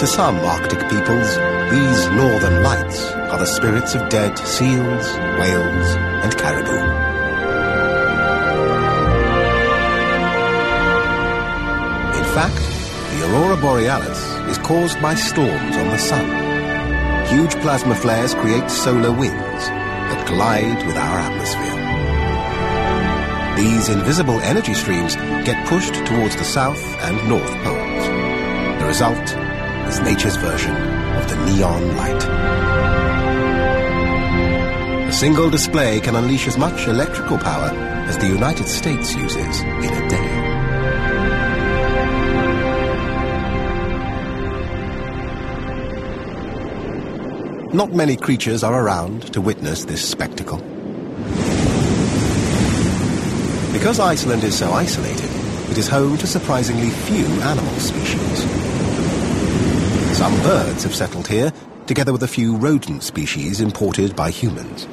To some Arctic peoples, these northern lights are the spirits of dead seals, whales, and caribou. In fact, the aurora borealis is caused by storms on the sun. Huge plasma flares create solar winds that collide with our atmosphere. These invisible energy streams get pushed towards the south and north poles. The result is nature's version of the neon light. A single display can unleash as much electrical power as the United States uses in a day. Not many creatures are around to witness this spectacle. Because Iceland is so isolated, it is home to surprisingly few animal species. Some birds have settled here, together with a few rodent species imported by humans.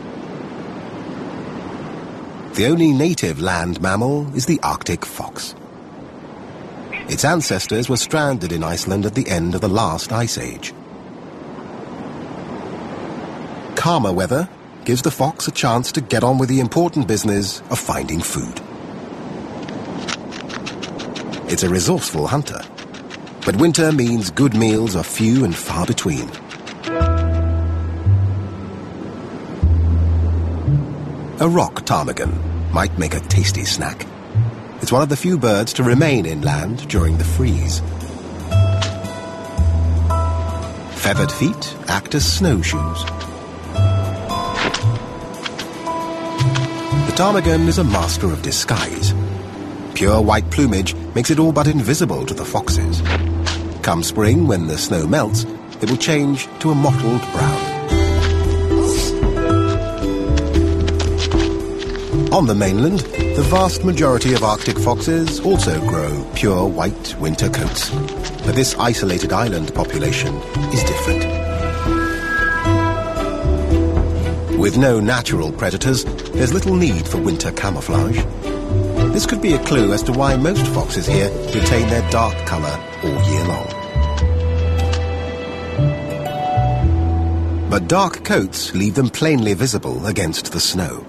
The only native land mammal is the Arctic fox. Its ancestors were stranded in Iceland at the end of the last ice age. Calmer weather gives the fox a chance to get on with the important business of finding food. It's a resourceful hunter, but winter means good meals are few and far between. A rock ptarmigan might make a tasty snack. It's one of the few birds to remain inland during the freeze. Feathered feet act as snowshoes. The ptarmigan is a master of disguise. Pure white plumage makes it all but invisible to the foxes. Come spring, when the snow melts, it will change to a mottled brown. On the mainland, the vast majority of Arctic foxes also grow pure white winter coats. But this isolated island population is different. With no natural predators, there's little need for winter camouflage. This could be a clue as to why most foxes here retain their dark colour all year long. But dark coats leave them plainly visible against the snow.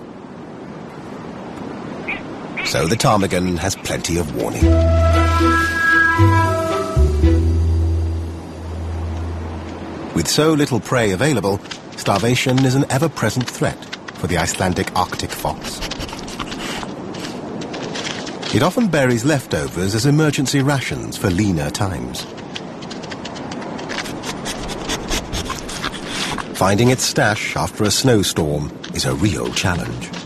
So the ptarmigan has plenty of warning. With so little prey available, starvation is an ever-present threat for the Icelandic Arctic fox. It often buries leftovers as emergency rations for leaner times. Finding its stash after a snowstorm is a real challenge.